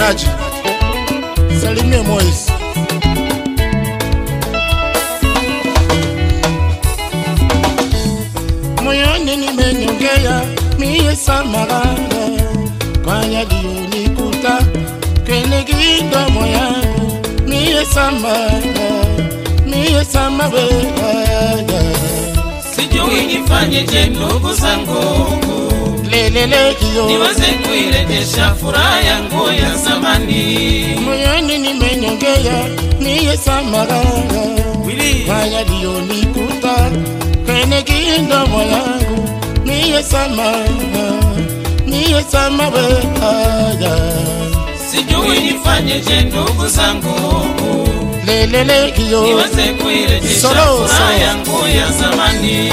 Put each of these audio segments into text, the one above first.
Miraji, salimie Moise. Moyoni nimenyongea mie samaranga kwa yaliyonikuta kwenye kidomo yangu mie samaranga. Sijui nifanyeje ndugu zangu, lelele kiyo niweze kuirejesha furaha yangu ya zamani. Moyoni nimenyongea mie samaranga kwa yaliyonikuta kwenye kidomo yangu mie samaranga. Sijui nifanyeje ndugu zangu, lelele kiyo niweze kuirejesha furaha yangu ya zamani.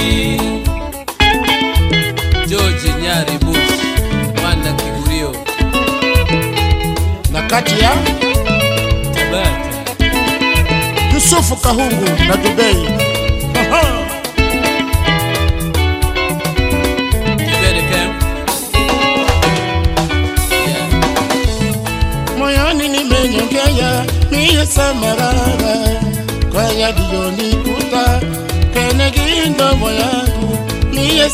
George Nyari Bush, Mwana Kigurio na kati ya Tabata Yusufu Kahungu na Dubai. Moyoni nimenyongea mie samaranga kwa yaliyonikuta kwenye kidomo yangu mie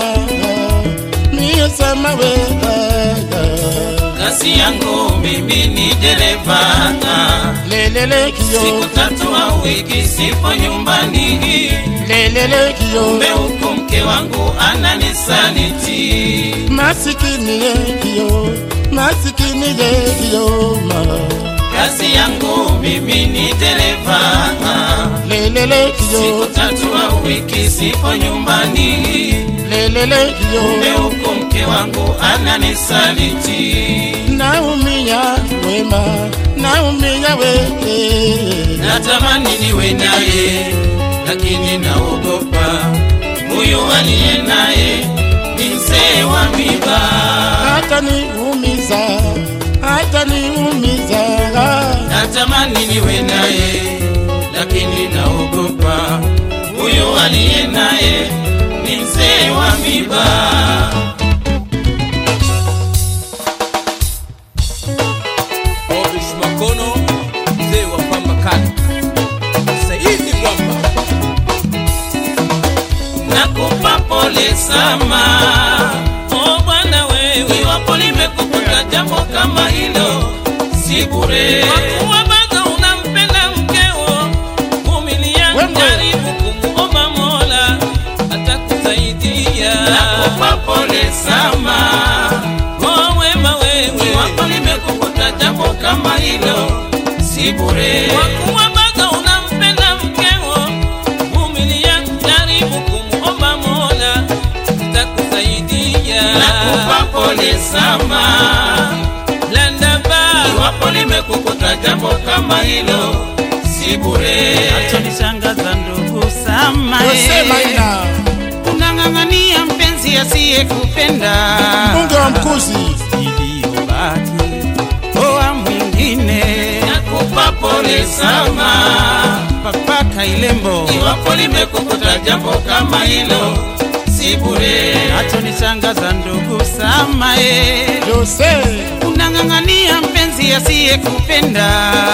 samaranga. Kazi yangu mimi ni dereva, lelele kiyo siku 3 au wiki sipo nyumbani, lelele kiyo kumbe huko mke wangu ananisaliti. Masikini ye kiyo Kazi yangu mimi ni dereva, lelele kiyo siku 3 au wiki sipo nyumbani, lelele kiyo kumbe huko mke wangu ananisaliti. naumia wewe, Natamani niwe naye lakini naogopa, huyu aliye naye ni mzee wa miba. hata niumiza. Natamani niwe naye lakini naogopa, huyu aliye naye ni mzee wa miba. Obish Makono, mzee wa pamba kali Saidi Mwamba. Nakupa pole sama, oh bwana wewe, iwapo nimekukuta jambo kama hilo si bure. Wakuwa bado unampenda mkeo, vumilia, jaribu kumuomba Mola atakusaidia. Nakupa pole sama, oh wema wewe, iwapo nimekukuta jambo kama hilo si bure. Wakuwa bado unampenda mkeo, vumilia, jaribu kumuomba Mola atakusaidia. Nakupa pole sama, iwapo nimekukuta jambo kama hilo si bure. Achonishangaza ndugu sama, unang'ang'ania mpenzi asiyekupenda, Mungu wa mkuzi iliyobaki oa mwingine. Nakupa pole sama, Papa Kailembo, iwapo nimekukuta jambo kama hilo si bure. achonishangaza ndugu sama, Jose unang'ang'ania mpenzi asiyekupenda,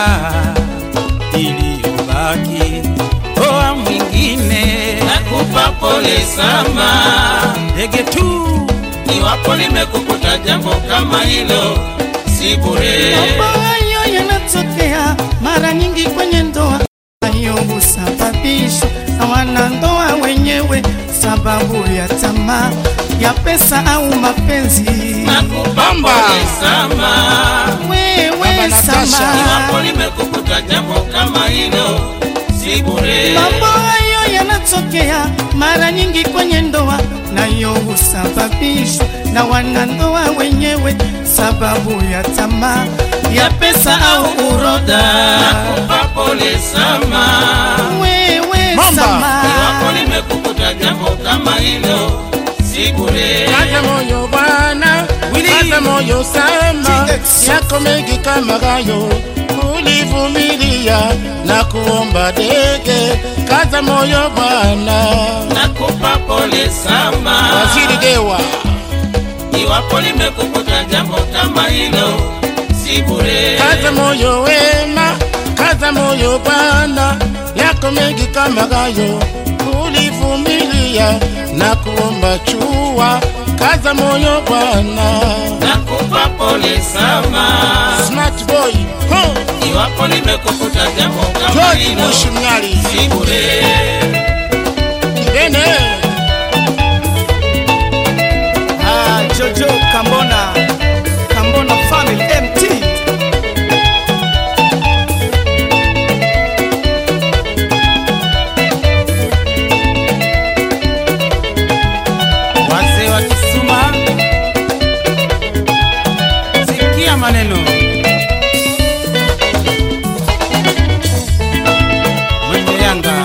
iliyobaki oa mwingine. Nakupa pole sama, Ndege tu iwapo nimekukuta jambo kama hilo si bure. Mambo hayo yanatokea mara nyingi kwenye ndoa, hayo husababishwa na wanandoa wenyewe, sababu ya tamaa ya pesa au mapenzi. Nakupa pole sama, Wewe sama, iwapo nimekukuta jambo kama hilo si bure. mambo hayo yanatokea mara nyingi kwenye ndoa, nayo husababishwa na wanandoa wenyewe, sababu ya tamaa ya pesa au uroda. Nakupa pole sama, Wewe Mamba, sama, iwapo nimekukuta jambo kama hilo si bure. kaza moyo bwana, kaza moyo sama, yako mengi kama hayo ulivumilia na kuomba dege. Kaza moyo bwana, Nakupa pole sama, Waziri Dewa iwapo nimekukuta jambo kama hilo si si bure. Kaza moyo wema, kaza moyo bwana, yako mengi kama hayo ulivumilia na kuomba chua. Kaza moyo bwana, nakupa pole sama smart boy iwapo nimekukuta jambo kama hilo si bure. Kibene Jojo Kambona family MT. Wazee wa Kisuma, sikia maneno. Mwenye Yanga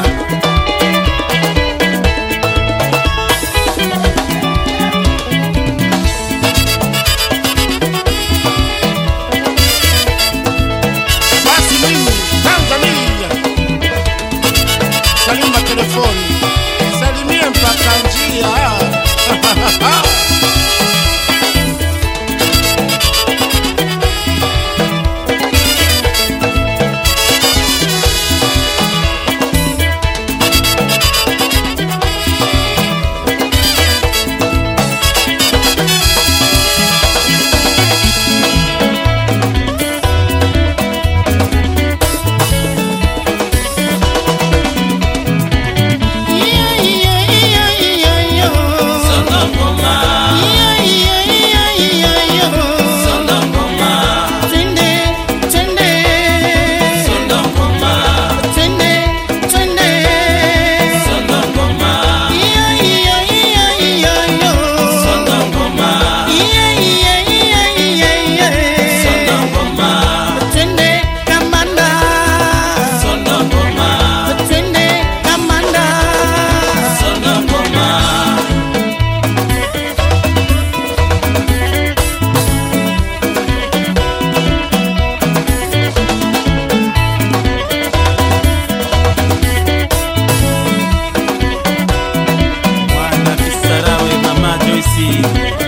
basi mimi Tanzania, salimia telefoni, salimia mpaka njia. Mwana Kisarawe, Mama Joyce